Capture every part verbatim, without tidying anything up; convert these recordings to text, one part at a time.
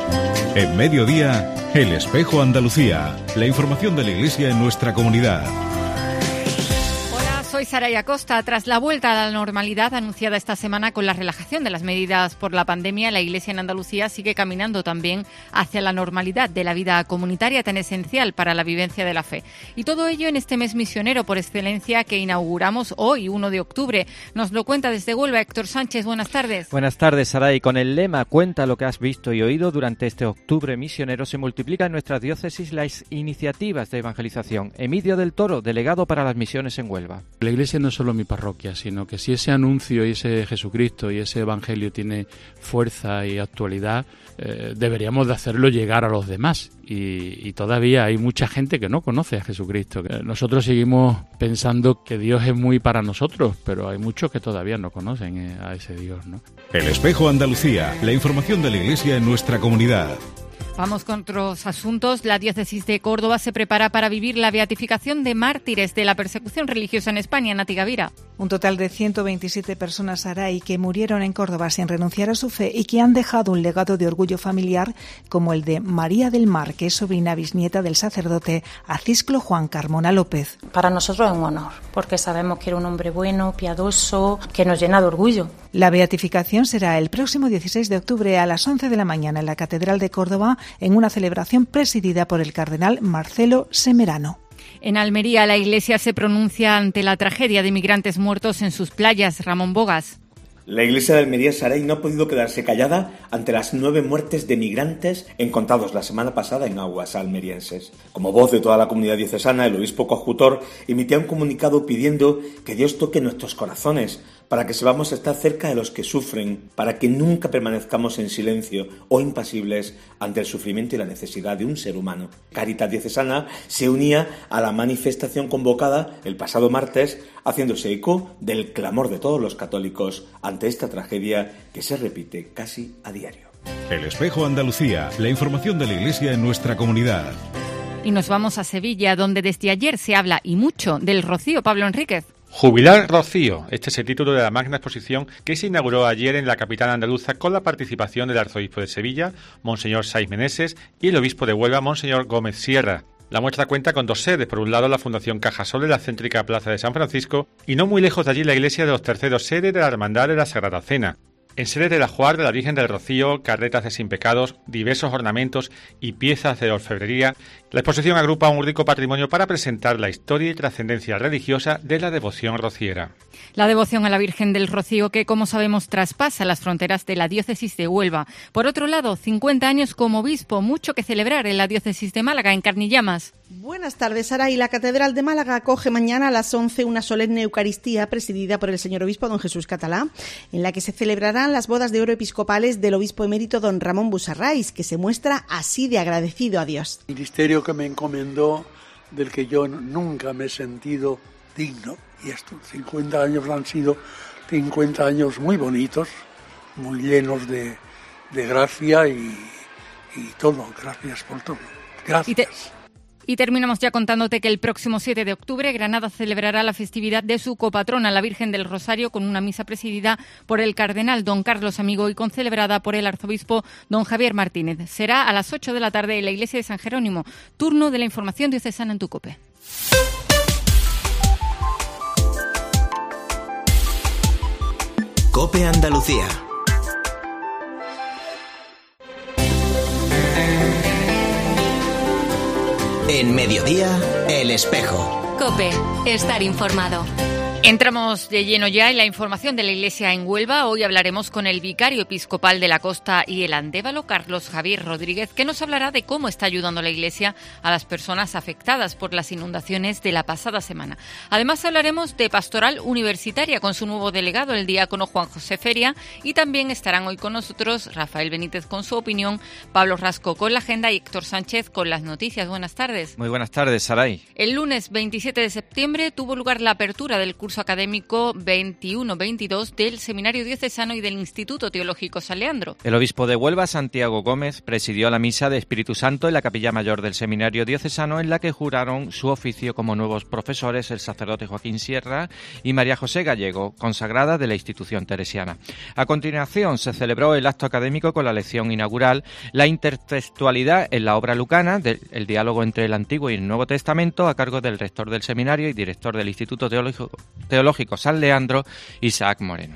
En Mediodía, El Espejo Andalucía. La información de la Iglesia en nuestra comunidad. Soy Saraya Costa. Tras la vuelta a la normalidad anunciada esta semana con la relajación de las medidas por la pandemia, la Iglesia en Andalucía sigue caminando también hacia la normalidad de la vida comunitaria tan esencial para la vivencia de la fe. Y todo ello en este mes misionero por excelencia que inauguramos hoy, uno de octubre. Nos lo cuenta desde Huelva Héctor Sánchez. Buenas tardes. Buenas tardes, Saray. Con el lema "Cuenta lo que has visto y oído", durante este octubre misionero se multiplican en nuestras diócesis las iniciativas de evangelización. Emilio del Toro, delegado para las misiones en Huelva. La Iglesia no es solo mi parroquia, sino que si ese anuncio y ese Jesucristo y ese Evangelio tiene fuerza y actualidad, eh, deberíamos de hacerlo llegar a los demás. Y, y todavía hay mucha gente que no conoce a Jesucristo. Nosotros seguimos pensando que Dios es muy para nosotros, pero hay muchos que todavía no conocen a ese Dios, ¿no? El Espejo Andalucía, la información de la Iglesia en nuestra comunidad. Vamos con otros asuntos. La diócesis de Córdoba se prepara para vivir la beatificación de mártires de la persecución religiosa en España. Nati Gavira. Un total de ciento veintisiete personas, Saray, que murieron en Córdoba sin renunciar a su fe y que han dejado un legado de orgullo familiar como el de María del Mar, que es sobrina bisnieta del sacerdote Acisclo Juan Carmona López. Para nosotros es un honor, porque sabemos que era un hombre bueno, piadoso, que nos llena de orgullo. La beatificación será el próximo dieciséis de octubre a las once de la mañana en la Catedral de Córdoba, en una celebración presidida por el cardenal Marcelo Semerano. En Almería, la Iglesia se pronuncia ante la tragedia de migrantes muertos en sus playas. Ramón Bogas. La Iglesia de Almería, Saray, no ha podido quedarse callada ante las nueve muertes de migrantes encontrados la semana pasada en aguas almerienses. Como voz de toda la comunidad diocesana, el obispo coadjutor emitía un comunicado pidiendo que Dios toque nuestros corazones para que sepamos estar cerca de los que sufren, para que nunca permanezcamos en silencio o impasibles ante el sufrimiento y la necesidad de un ser humano. Cáritas Diocesana se unía a la manifestación convocada el pasado martes, haciéndose eco del clamor de todos los católicos ante esta tragedia que se repite casi a diario. El Espejo Andalucía, la información de la Iglesia en nuestra comunidad. Y nos vamos a Sevilla, donde desde ayer se habla y mucho del Rocío. Pablo Enríquez. Jubilar Rocío, este es el título de la magna exposición que se inauguró ayer en la capital andaluza con la participación del arzobispo de Sevilla, Monseñor Saiz Meneses, y el obispo de Huelva, Monseñor Gómez Sierra. La muestra cuenta con dos sedes, por un lado la Fundación Cajasol de la céntrica Plaza de San Francisco y no muy lejos de allí la iglesia de los Terceros, sede de la Hermandad de la Sagrada Cena. En sede del ajuar de la Virgen del Rocío, carretas de sin pecados, diversos ornamentos y piezas de orfebrería, la exposición agrupa un rico patrimonio para presentar la historia y trascendencia religiosa de la devoción rociera. La devoción a la Virgen del Rocío que, como sabemos, traspasa las fronteras de la diócesis de Huelva. Por otro lado, cincuenta años como obispo, mucho que celebrar en la diócesis de Málaga, en Carnillamas. Buenas tardes, Sara. Y la Catedral de Málaga acoge mañana a las once una solemne Eucaristía presidida por el señor obispo don Jesús Catalá, en la que se celebrarán las bodas de oro episcopales del obispo emérito don Ramón Busarrais, que se muestra así de agradecido a Dios. Ministerio que me encomendó, del que yo nunca me he sentido digno, y estos cincuenta años han sido cincuenta años muy bonitos, muy llenos de, de gracia y, y todo. Gracias por todo. Gracias. Y te... Y terminamos ya contándote que el próximo siete de octubre Granada celebrará la festividad de su copatrona, la Virgen del Rosario, con una misa presidida por el cardenal don Carlos Amigo y concelebrada por el arzobispo don Javier Martínez. Será a las ocho de la tarde en la iglesia de San Jerónimo. Turno de la información diocesana en tu COPE. COPE Andalucía. En Mediodía, El Espejo. COPE, estar informado. Entramos de lleno ya en la información de la Iglesia en Huelva. Hoy hablaremos con el vicario episcopal de la Costa y el Andévalo, Carlos Javier Rodríguez, que nos hablará de cómo está ayudando la Iglesia a las personas afectadas por las inundaciones de la pasada semana. Además hablaremos de pastoral universitaria con su nuevo delegado, el diácono Juan José Feria, y también estarán hoy con nosotros Rafael Benítez con su opinión, Pablo Rasco con la agenda y Héctor Sánchez con las noticias. Buenas tardes. Muy buenas tardes, Saray. El lunes veintisiete de septiembre tuvo lugar la apertura del curso curso académico veintiuno veintidós del Seminario Diocesano y del Instituto Teológico San Leandro. El obispo de Huelva, Santiago Gómez, presidió la misa de Espíritu Santo en la Capilla Mayor del Seminario Diocesano, en la que juraron su oficio como nuevos profesores el sacerdote Joaquín Sierra y María José Gallego, consagrada de la institución teresiana. A continuación se celebró el acto académico con la lección inaugural, La intertextualidad en la obra lucana, del, el diálogo entre el Antiguo y el Nuevo Testamento, a cargo del rector del seminario y director del Instituto Teológico, Teológico San Leandro, Isaac Moreno.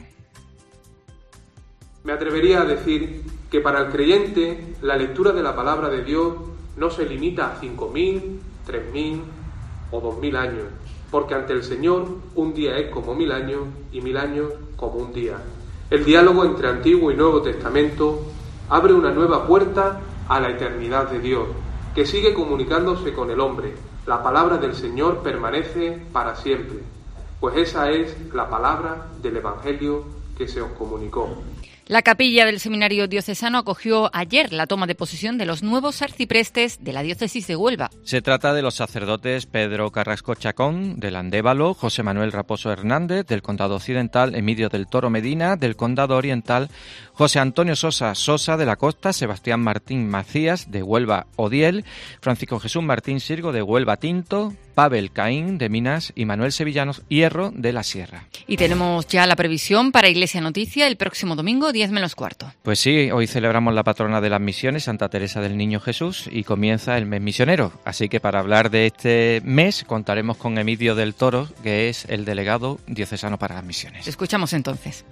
Me atrevería a decir que para el creyente la lectura de la palabra de Dios no se limita a cinco mil, tres mil o dos mil años, porque ante el Señor un día es como mil años y mil años como un día. El diálogo entre Antiguo y Nuevo Testamento abre una nueva puerta a la eternidad de Dios, que sigue comunicándose con el hombre. La palabra del Señor permanece para siempre, pues esa es la palabra del Evangelio que se os comunicó. La capilla del Seminario Diocesano acogió ayer la toma de posesión de los nuevos arciprestes de la diócesis de Huelva. Se trata de los sacerdotes Pedro Carrasco Chacón, del Andévalo, José Manuel Raposo Hernández, del Condado Occidental, Emilio del Toro Medina, del Condado Oriental, José Antonio Sosa Sosa, de la Costa, Sebastián Martín Macías, de Huelva Odiel, Francisco Jesús Martín Sirgo, de Huelva Tinto, Pavel Caín, de Minas, y Manuel Sevillanos Hierro, de la Sierra. Y tenemos ya la previsión para Iglesia Noticia el próximo domingo, diez menos cuarto. Pues sí, hoy celebramos la patrona de las misiones, Santa Teresa del Niño Jesús, y comienza el mes misionero. Así que para hablar de este mes contaremos con Emilio del Toro, que es el delegado diocesano para las misiones. Escuchamos entonces.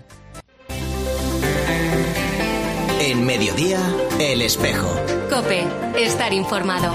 En Mediodía, El Espejo. COPE, estar informado.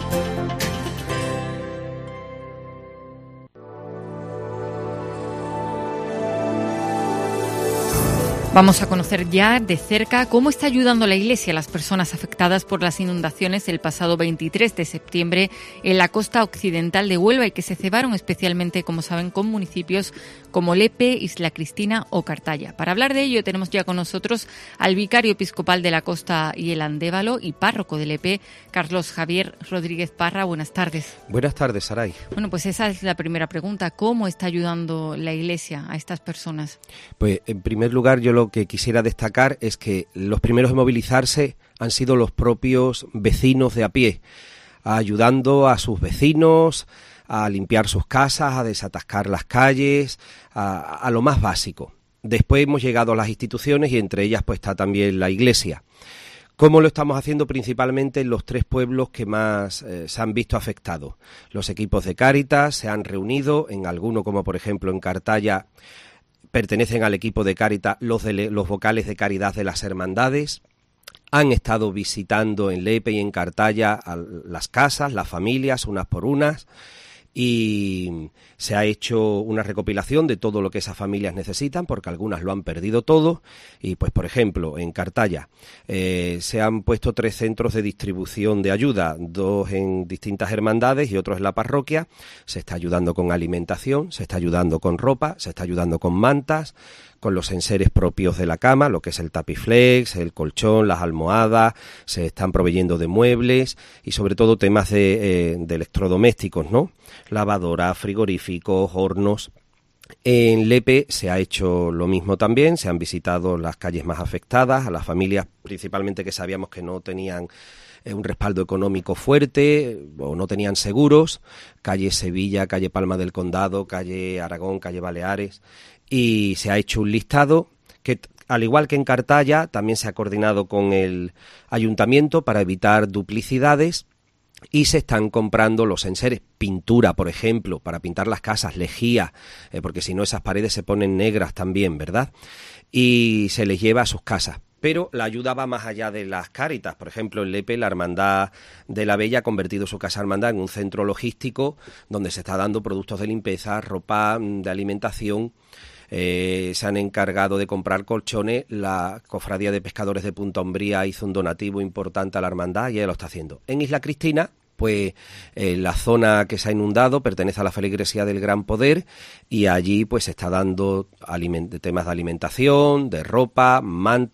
Vamos a conocer ya de cerca cómo está ayudando la Iglesia a las personas afectadas por las inundaciones el pasado veintitrés de septiembre en la costa occidental de Huelva y que se cebaron especialmente, como saben, con municipios como Lepe, Isla Cristina o Cartaya. Para hablar de ello tenemos ya con nosotros al vicario episcopal de la Costa y el Andévalo y párroco de Lepe, Carlos Javier Rodríguez Parra. Buenas tardes. Buenas tardes, Saray. Bueno, pues esa es la primera pregunta. ¿Cómo está ayudando la Iglesia a estas personas? Pues en primer lugar yo lo Lo que quisiera destacar es que los primeros en movilizarse han sido los propios vecinos de a pie, ayudando a sus vecinos a limpiar sus casas, a desatascar las calles, a, a lo más básico. Después hemos llegado a las instituciones y entre ellas pues está también la Iglesia. ¿Cómo lo estamos haciendo? Principalmente en los tres pueblos que más eh, se han visto afectados. Los equipos de Cáritas se han reunido en alguno, como por ejemplo en Cartaya, pertenecen al equipo de Cáritas los, de, los vocales de caridad de las hermandades. Han estado visitando en Lepe y en Cartaya a las casas, las familias, unas por unas, y se ha hecho una recopilación de todo lo que esas familias necesitan, porque algunas lo han perdido todo, y pues por ejemplo en Cartaya eh, se han puesto tres centros de distribución de ayuda, dos en distintas hermandades y otros en la parroquia. Se está ayudando con alimentación, se está ayudando con ropa, se está ayudando con mantas, con los enseres propios de la cama, lo que es el tapiflex, el colchón, las almohadas, se están proveyendo de muebles y sobre todo temas de, eh, de electrodomésticos, ¿no? Lavadora, frigoríficos, hornos. En Lepe se ha hecho lo mismo también, se han visitado las calles más afectadas, a las familias principalmente que sabíamos que no tenían eh, un respaldo económico fuerte o no tenían seguros, calle Sevilla, calle Palma del Condado, calle Aragón, calle Baleares, y se ha hecho un listado que, al igual que en Cartaya, también se ha coordinado con el ayuntamiento para evitar duplicidades. Y se están comprando los enseres, pintura, por ejemplo, para pintar las casas, lejía, eh, porque si no esas paredes se ponen negras también, ¿verdad? Y se les lleva a sus casas. Pero la ayuda va más allá de las Cáritas. Por ejemplo, en Lepe, la Hermandad de la Bella ha convertido su casa hermandad en un centro logístico donde se está dando productos de limpieza, ropa, de alimentación. Eh, se han encargado de comprar colchones. La Cofradía de Pescadores de Punta Umbría hizo un donativo importante a la hermandad y ella lo está haciendo. En Isla Cristina, pues eh, la zona que se ha inundado pertenece a la feligresía del Gran Poder y allí pues se está dando aliment- temas de alimentación, de ropa, mantas.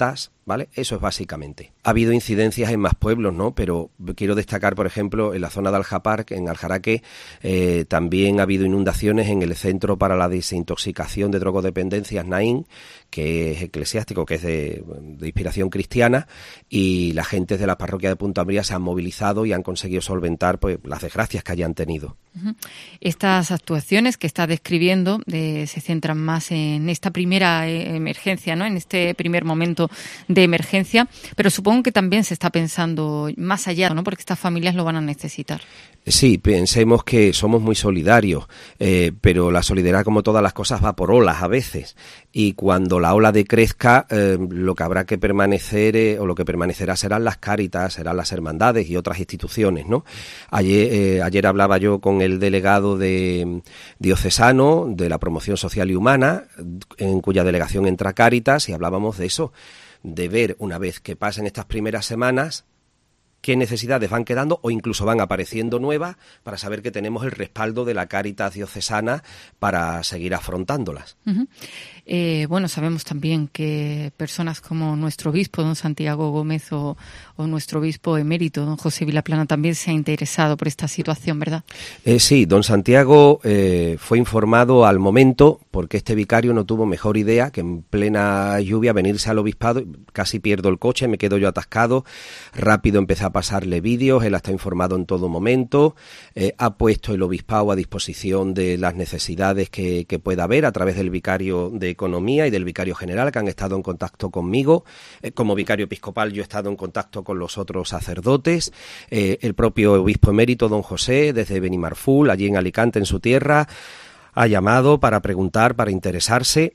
¿vale? Eso es básicamente. Ha habido incidencias en más pueblos, ¿no? Pero quiero destacar, por ejemplo, en la zona de Aljapar, en Aljaraque, eh, también ha habido inundaciones en el Centro para la Desintoxicación de Drogodependencias, Naín, que es eclesiástico, que es de, de inspiración cristiana, y la gente de la parroquia de Punta Umbría se han movilizado y han conseguido solventar, pues, las desgracias que hayan tenido. Uh-huh. Estas actuaciones que está describiendo eh, se centran más en esta primera eh, emergencia, ¿no? En este primer momento de emergencia, pero supongo que también se está pensando más allá, ¿no? Porque estas familias lo van a necesitar. Sí, pensemos que somos muy solidarios, eh, pero la solidaridad, como todas las cosas, va por olas a veces, y cuando la ola decrezca, eh, lo que habrá que permanecer eh, o lo que permanecerá serán las Cáritas, serán las hermandades y otras instituciones, ¿no? Ayer, eh, ayer hablaba yo con el delegado de diocesano de la promoción social y humana, en cuya delegación entra Cáritas, y hablábamos de eso, de ver, una vez que pasen estas primeras semanas, qué necesidades van quedando o incluso van apareciendo nuevas, para saber que tenemos el respaldo de la Cáritas diocesana para seguir afrontándolas. Uh-huh. Eh, bueno, sabemos también que personas como nuestro obispo, don Santiago Gómez, o, o nuestro obispo emérito, don José Vilaplana, también se ha interesado por esta situación, ¿verdad? Eh, sí, don Santiago eh, fue informado al momento, porque este vicario no tuvo mejor idea que en plena lluvia venirse al obispado. Casi pierdo el coche, me quedo yo atascado, rápido empecé a pasarle vídeos, él está informado en todo momento, eh, ha puesto el obispado a disposición de las necesidades que, que pueda haber a través del vicario de Economía y del vicario general, que han estado en contacto conmigo. Eh, como vicario episcopal yo he estado en contacto con los otros sacerdotes, eh, el propio obispo emérito don José, desde Benimarful, allí en Alicante, en su tierra, ha llamado para preguntar, para interesarse,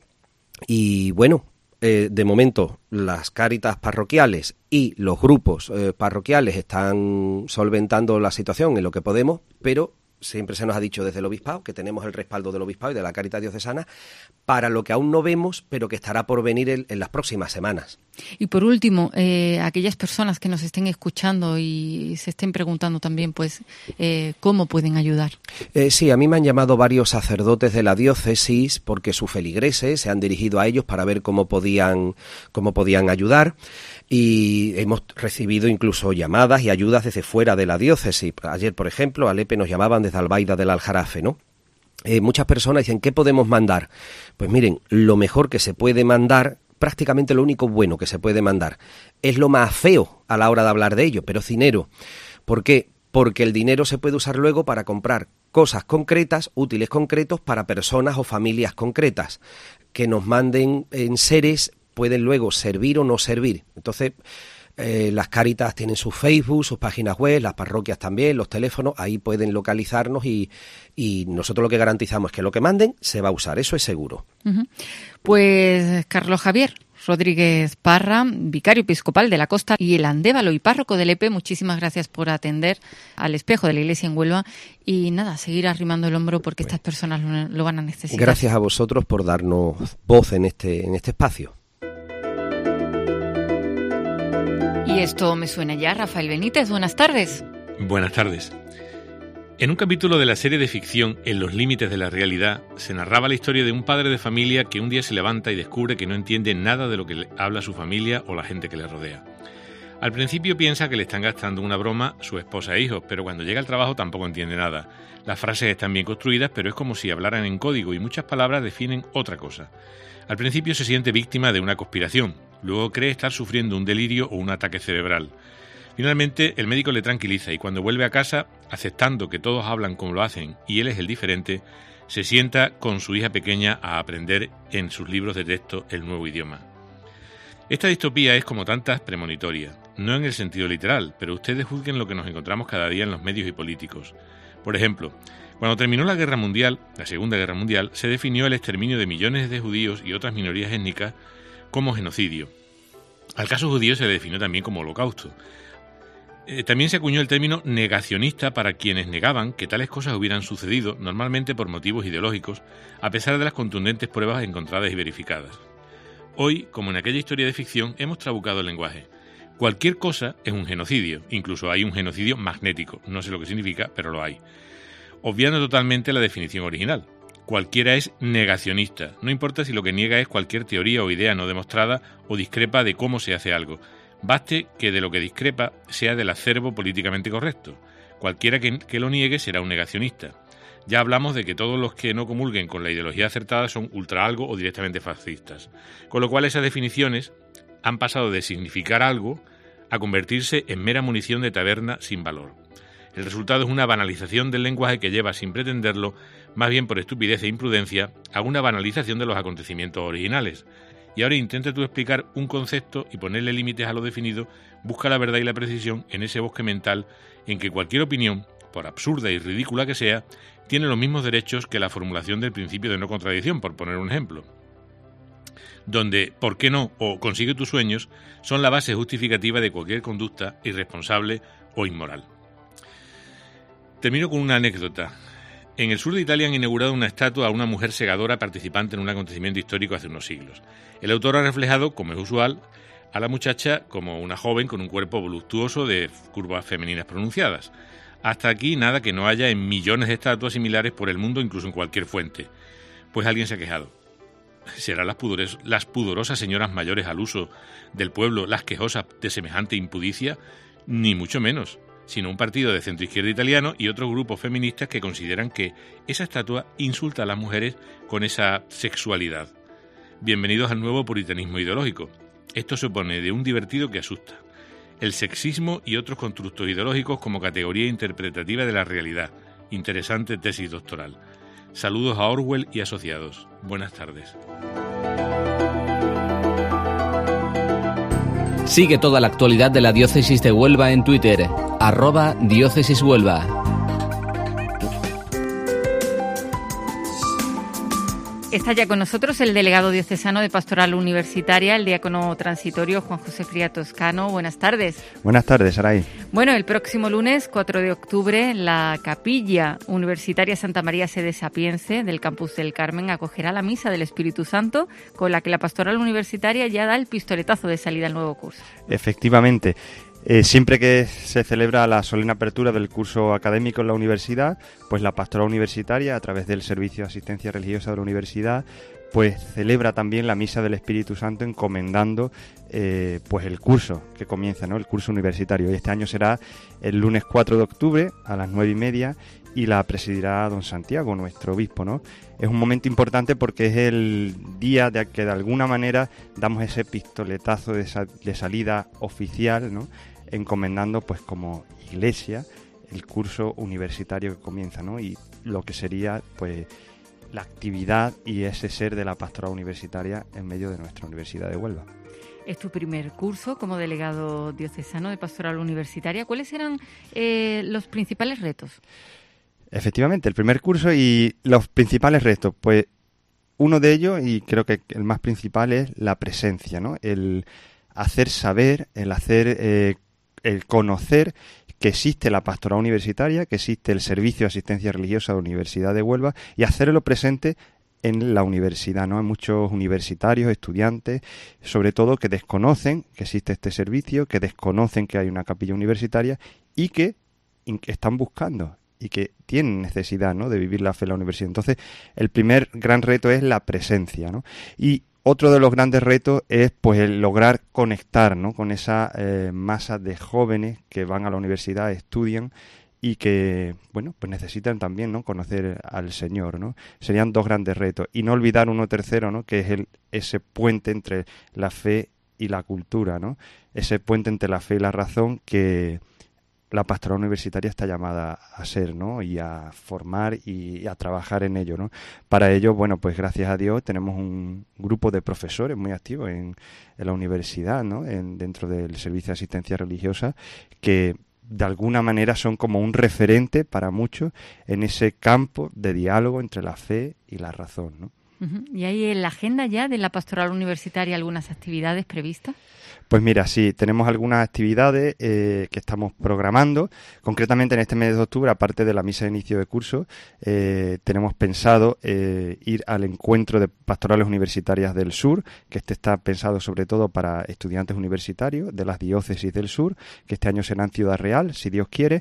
y bueno, Eh, de momento las Cáritas parroquiales y los grupos eh, parroquiales están solventando la situación en lo que podemos, pero siempre se nos ha dicho desde el obispado que tenemos el respaldo del obispado y de la Cáritas diocesana para lo que aún no vemos, pero que estará por venir en, en las próximas semanas. Y por último, eh, aquellas personas que nos estén escuchando y se estén preguntando también, pues, eh, ¿cómo pueden ayudar? Eh, sí, a mí me han llamado varios sacerdotes de la diócesis porque sus feligreses se han dirigido a ellos para ver cómo podían, cómo podían ayudar, y hemos recibido incluso llamadas y ayudas desde fuera de la diócesis. Ayer, por ejemplo, a Lepe nos llamaban desde Albaida del Aljarafe, ¿no? Eh, muchas personas dicen, ¿qué podemos mandar? Pues miren, lo mejor que se puede mandar, prácticamente lo único bueno que se puede mandar, es lo más feo a la hora de hablar de ello, pero es dinero. ¿Por qué? Porque el dinero se puede usar luego para comprar cosas concretas, útiles concretos para personas o familias concretas, que nos manden en seres, pueden luego servir o no servir. Entonces, Eh, las Cáritas tienen su Facebook, sus páginas web, las parroquias también, los teléfonos, ahí pueden localizarnos, y, y nosotros lo que garantizamos es que lo que manden se va a usar, eso es seguro. Uh-huh. Pues Carlos Javier Rodríguez Parra, vicario episcopal de la Costa y el Andévalo y párroco de Lepe, muchísimas gracias por atender al espejo de la Iglesia en Huelva, y nada, seguir arrimando el hombro porque estas personas lo, lo van a necesitar. Gracias a vosotros por darnos voz en este, en este espacio. Y esto me suena ya. Rafael Benítez, buenas tardes. Buenas tardes. En un capítulo de la serie de ficción En los límites de la realidad, se narraba la historia de un padre de familia que un día se levanta y descubre que no entiende nada de lo que le habla su familia o la gente que le rodea. Al principio piensa que le están gastando una broma su esposa e hijos, pero cuando llega al trabajo tampoco entiende nada. Las frases están bien construidas, pero es como si hablaran en código y muchas palabras definen otra cosa. Al principio se siente víctima de una conspiración, luego cree estar sufriendo un delirio o un ataque cerebral. Finalmente, el médico le tranquiliza y cuando vuelve a casa, aceptando que todos hablan como lo hacen y él es el diferente, se sienta con su hija pequeña a aprender en sus libros de texto el nuevo idioma. Esta distopía es, como tantas, premonitoria, no en el sentido literal, pero ustedes juzguen lo que nos encontramos cada día en los medios y políticos. Por ejemplo, cuando terminó la Guerra Mundial, la Segunda Guerra Mundial, se definió el exterminio de millones de judíos y otras minorías étnicas como genocidio. Al caso judío se le definió también como holocausto. Eh, también se acuñó el término negacionista para quienes negaban que tales cosas hubieran sucedido, normalmente por motivos ideológicos, a pesar de las contundentes pruebas encontradas y verificadas. Hoy, como en aquella historia de ficción, hemos trabucado el lenguaje. Cualquier cosa es un genocidio, incluso hay un genocidio magnético, no sé lo que significa, pero lo hay. Obviando totalmente la definición original. cualquiera es negacionista, no importa si lo que niega es cualquier teoría o idea no demostrada o discrepa de cómo se hace algo. Baste que de lo que discrepa sea del acervo políticamente correcto. Cualquiera que, que lo niegue será un negacionista. Ya hablamos de que todos los que no comulguen con la ideología acertada son ultra algo o directamente fascistas. Con lo cual esas definiciones han pasado de significar algo a convertirse en mera munición de taberna sin valor. El resultado es una banalización del lenguaje que lleva, sin pretenderlo, más bien por estupidez e imprudencia, a una banalización de los acontecimientos originales. Y ahora intenta tú explicar un concepto y ponerle límites a lo definido, busca la verdad y la precisión en ese bosque mental en que cualquier opinión, por absurda y ridícula que sea, tiene los mismos derechos que la formulación del principio de no contradicción, por poner un ejemplo. Donde ¿por qué no? O consigue tus sueños son la base justificativa de cualquier conducta irresponsable o inmoral. Termino con una anécdota. En el sur de Italia han inaugurado una estatua a una mujer segadora participante en un acontecimiento histórico hace unos siglos. El autor ha reflejado, como es usual, a la muchacha como una joven con un cuerpo voluptuoso de curvas femeninas pronunciadas. Hasta aquí nada que no haya en millones de estatuas similares por el mundo, incluso en cualquier fuente. Pues alguien se ha quejado. ¿Serán las, pudores, las pudorosas señoras mayores al uso del pueblo las quejosas de semejante impudicia? Ni mucho menos, sino un partido de centroizquierda italiano y otros grupos feministas que consideran que esa estatua insulta a las mujeres con esa sexualidad. Bienvenidos al nuevo puritanismo ideológico. Esto se opone de un divertido que asusta. El sexismo y otros constructos ideológicos como categoría interpretativa de la realidad. Interesante tesis doctoral. Saludos a Orwell y asociados. Buenas tardes. Sigue toda la actualidad de la Diócesis de Huelva en Twitter, arroba Diócesis Huelva. Está ya con nosotros el delegado diocesano de Pastoral Universitaria, el diácono transitorio Juan José Fría Toscano. Buenas tardes. Buenas tardes, Saray. Bueno, el próximo lunes, cuatro de octubre, la Capilla Universitaria Santa María Sede Sapiense del Campus del Carmen acogerá la Misa del Espíritu Santo, con la que la Pastoral Universitaria ya da el pistoletazo de salida al nuevo curso. Efectivamente. Eh, siempre que se celebra la solemne apertura del curso académico en la universidad, pues la Pastoral Universitaria, a través del Servicio de Asistencia Religiosa de la Universidad, pues celebra también la Misa del Espíritu Santo encomendando eh, pues el curso que comienza, ¿no? El curso universitario. Y este año será el lunes cuatro de octubre a las nueve y media y la presidirá don Santiago, nuestro obispo, ¿no? Es un momento importante porque es el día de que de alguna manera damos ese pistoletazo de, sa- de salida oficial, ¿no? Encomendando pues como iglesia el curso universitario que comienza, ¿no? Y lo que sería pues la actividad y ese ser de la pastoral universitaria en medio de nuestra Universidad de Huelva. Es tu primer curso como delegado diocesano de Pastoral Universitaria. ¿Cuáles eran eh, los principales retos? Efectivamente, el primer curso y los principales retos, pues uno de ellos, y creo que el más principal, es la presencia, ¿no? El hacer saber, el hacer eh, el conocer que existe la pastoral universitaria, que existe el Servicio de Asistencia Religiosa de la Universidad de Huelva y hacerlo presente en la universidad, ¿no? Hay muchos universitarios, estudiantes, sobre todo que desconocen que existe este servicio, que desconocen que hay una capilla universitaria y que están buscando y que tienen necesidad, ¿no? De vivir la fe en la universidad. Entonces, el primer gran reto es la presencia, ¿no? Y otro de los grandes retos es pues el lograr conectar, ¿no? Con esa eh, masa de jóvenes que van a la universidad, estudian y que, bueno, pues necesitan también, ¿no? Conocer al Señor, ¿no? Serían dos grandes retos. Y no olvidar uno tercero, ¿no? Que es el, ese puente entre la fe y la cultura, ¿no? Ese puente entre la fe y la razón que la pastoral universitaria está llamada a ser, ¿no? Y a formar y a trabajar en ello, ¿no? Para ello, bueno, pues gracias a Dios tenemos un grupo de profesores muy activos en, en la universidad, ¿no? En, dentro del Servicio de Asistencia Religiosa, que de alguna manera son como un referente para muchos en ese campo de diálogo entre la fe y la razón, ¿no? Uh-huh. ¿Y hay en la agenda ya de la pastoral universitaria algunas actividades previstas? Pues mira, sí, tenemos algunas actividades eh, que estamos programando. Concretamente en este mes de octubre, aparte de la misa de inicio de curso, eh, tenemos pensado eh, ir al encuentro de pastorales universitarias del sur, que este está pensado sobre todo para estudiantes universitarios de las diócesis del sur, que este año será en Ciudad Real, si Dios quiere.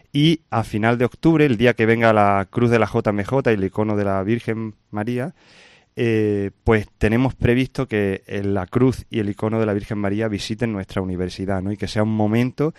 Y a final de octubre, el día que venga la Cruz de la J M J y el icono de la Virgen María, eh, pues tenemos previsto que la cruz y el icono de la Virgen María visiten nuestra universidad, ¿no? Y que sea un momento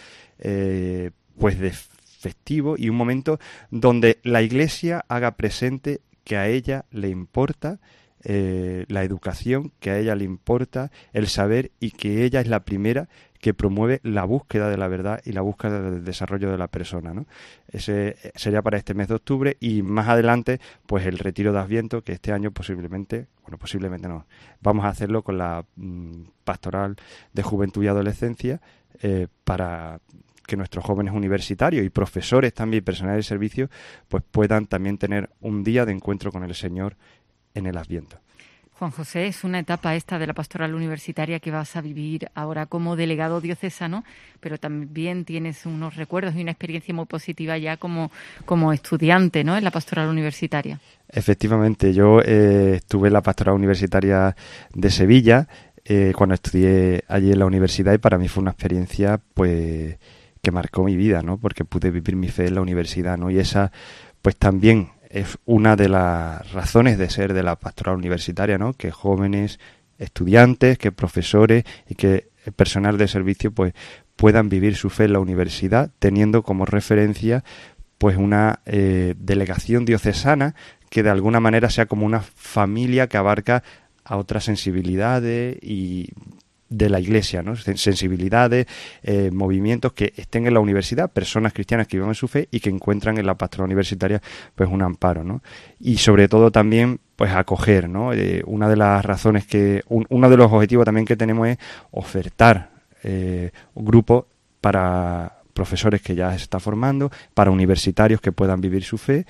eh, pues de festivo y un momento donde la Iglesia haga presente que a ella le importa eh, la educación, que a ella le importa el saber y que ella es la primera que promueve la búsqueda de la verdad y la búsqueda del desarrollo de la persona, ¿no? Ese sería para este mes de octubre y más adelante pues el retiro de Adviento, que este año posiblemente, bueno posiblemente no, vamos a hacerlo con la mmm, pastoral de juventud y adolescencia eh, para que nuestros jóvenes universitarios y profesores también, personal de servicio, pues puedan también tener un día de encuentro con el Señor en el Adviento. Juan José, es una etapa esta de la pastoral universitaria que vas a vivir ahora como delegado diocesano, pero también tienes unos recuerdos y una experiencia muy positiva ya como, como estudiante, ¿no?, en la pastoral universitaria. Efectivamente, yo eh, estuve en la pastoral universitaria de Sevilla eh, cuando estudié allí en la universidad y para mí fue una experiencia pues que marcó mi vida, ¿no?, porque pude vivir mi fe en la universidad, ¿no?, y esa pues también es una de las razones de ser de la pastoral universitaria, ¿no?, que jóvenes estudiantes, que profesores y que el personal de servicio pues puedan vivir su fe en la universidad teniendo como referencia pues una eh, delegación diocesana que de alguna manera sea como una familia que abarca a otras sensibilidades y de la Iglesia, ¿no?, sensibilidades, eh, movimientos que estén en la universidad, personas cristianas que vivan su fe y que encuentran en la pastoral universitaria pues un amparo, ¿no? Y sobre todo también pues acoger, ¿no? Eh, una de las razones que, un, uno de los objetivos también que tenemos es ofertar eh, un grupo para profesores que ya se está formando, para universitarios que puedan vivir su fe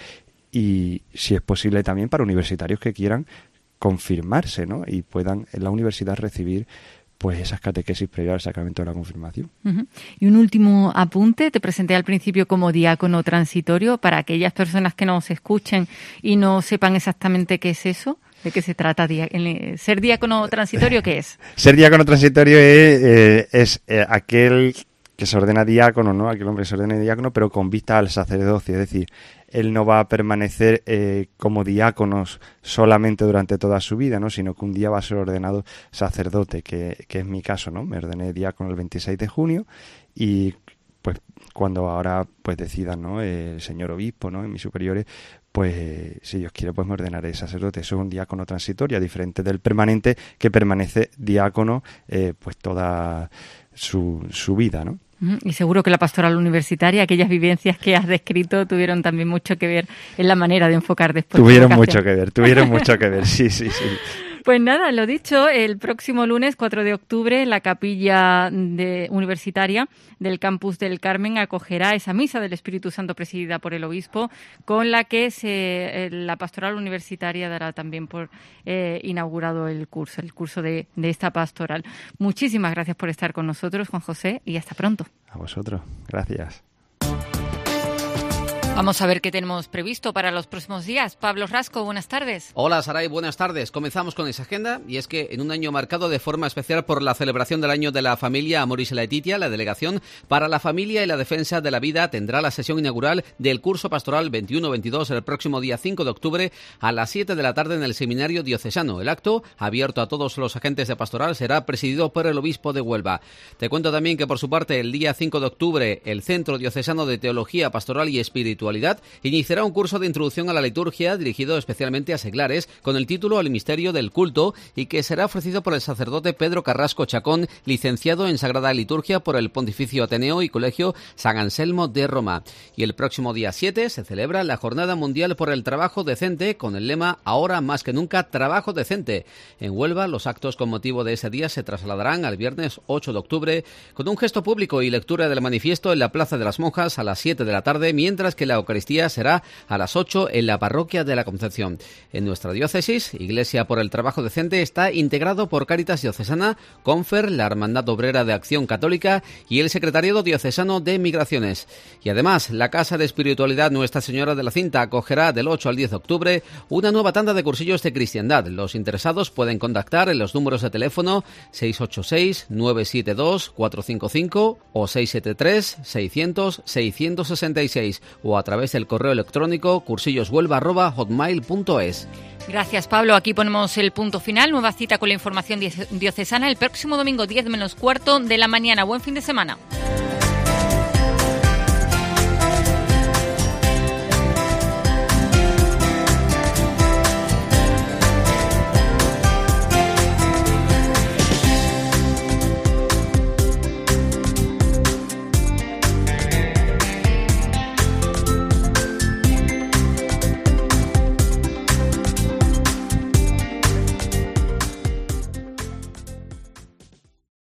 y si es posible también para universitarios que quieran confirmarse, ¿no?, y puedan en la universidad recibir pues esas catequesis previas al sacramento de la confirmación. Uh-huh. Y un último apunte, te presenté al principio como diácono transitorio, para aquellas personas que nos escuchen y no sepan exactamente qué es eso, ¿de qué se trata? ¿Ser diácono transitorio qué es? Ser diácono transitorio es, eh, es eh, aquel que se ordena diácono, ¿no?, aquel hombre que se ordena diácono, pero con vista al sacerdocio, es decir, él no va a permanecer eh, como diáconos solamente durante toda su vida, ¿no?, sino que un día va a ser ordenado sacerdote, que, que es mi caso, ¿no? Me ordené diácono el veintiséis de junio y pues cuando ahora pues decidan, ¿no?, el señor obispo, ¿no?, y mis superiores, pues si Dios quiere pues me ordenaré sacerdote. Eso es un diácono transitorio, a diferente del permanente que permanece diácono eh, pues toda su, su vida, ¿no? Y seguro que la pastoral universitaria, aquellas vivencias que has descrito, tuvieron también mucho que ver en la manera de enfocar después. Tuvieron mucho que ver, tuvieron mucho que ver, sí, sí, sí. Pues nada, lo dicho, el próximo lunes, cuatro de octubre, la capilla de, universitaria del campus del Carmen acogerá esa misa del Espíritu Santo presidida por el obispo, con la que se, eh, la pastoral universitaria dará también por eh, inaugurado el curso, el curso de, de esta pastoral. Muchísimas gracias por estar con nosotros, Juan José, y hasta pronto. A vosotros, gracias. Vamos a ver qué tenemos previsto para los próximos días. Pablo Rasco, buenas tardes. Hola, Saray, buenas tardes. Comenzamos con esa agenda y es que en un año marcado de forma especial por la celebración del Año de la Familia Amoris Laetitia, la Delegación para la Familia y la Defensa de la Vida tendrá la sesión inaugural del curso pastoral veintiuno veintidós el próximo día cinco de octubre a las siete de la tarde en el Seminario Diocesano. El acto, abierto a todos los agentes de pastoral, será presidido por el obispo de Huelva. Te cuento también que por su parte el día cinco de octubre el Centro Diocesano de Teología Pastoral y Espiritualidad iniciará un curso de introducción a la liturgia dirigido especialmente a seglares con el título El misterio del culto y que será ofrecido por el sacerdote Pedro Carrasco Chacón, licenciado en Sagrada Liturgia por el Pontificio Ateneo y Colegio San Anselmo de Roma. Y el próximo día siete se celebra la Jornada Mundial por el Trabajo Decente con el lema Ahora más que nunca, trabajo decente. En Huelva los actos con motivo de ese día se trasladarán al viernes ocho de octubre con un gesto público y lectura del manifiesto en la Plaza de las Monjas a las siete de la tarde, mientras que la Eucaristía será a las ocho en la parroquia de la Concepción. En nuestra diócesis, Iglesia por el Trabajo Decente está integrado por Cáritas Diocesana, Confer, la Hermandad Obrera de Acción Católica y el Secretariado Diocesano de Migraciones. Y además, la Casa de Espiritualidad Nuestra Señora de la Cinta acogerá del ocho al diez de octubre una nueva tanda de cursillos de cristiandad. Los interesados pueden contactar en los números de teléfono seis ocho seis, nueve siete dos, cuatro cinco cinco o seis siete tres, seiscientos, seiscientos sesenta y seis o a través del correo electrónico cursilloshuelva arroba hotmail punto es. Gracias, Pablo. Aquí ponemos el punto final. Nueva cita con la información diocesana el próximo domingo diez menos cuarto de la mañana. Buen fin de semana.